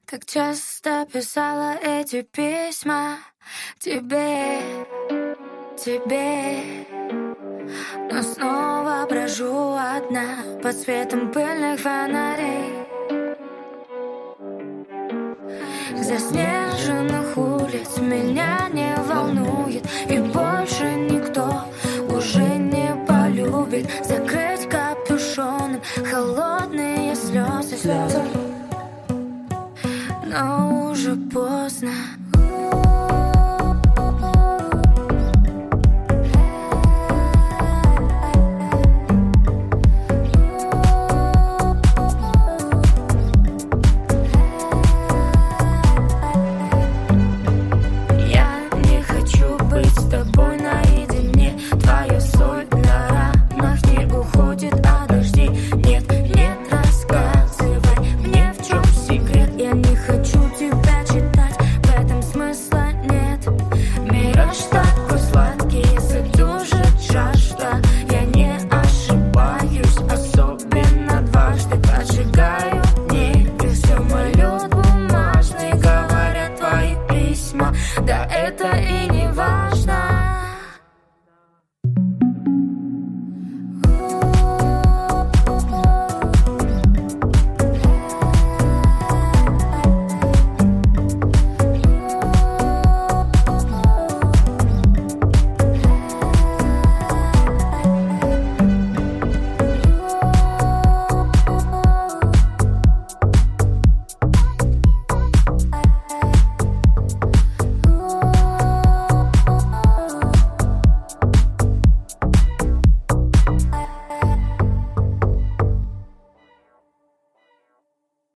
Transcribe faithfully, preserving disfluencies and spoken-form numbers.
Так часто писала эти письма тебе, тебе, но снова брожу одна под светом пыльных фонарей заснеженных улиц. Меня не волнует, и больше никто уже не полюбит. Закрыть капюшоном холодные слезы, слезы. Но уже поздно,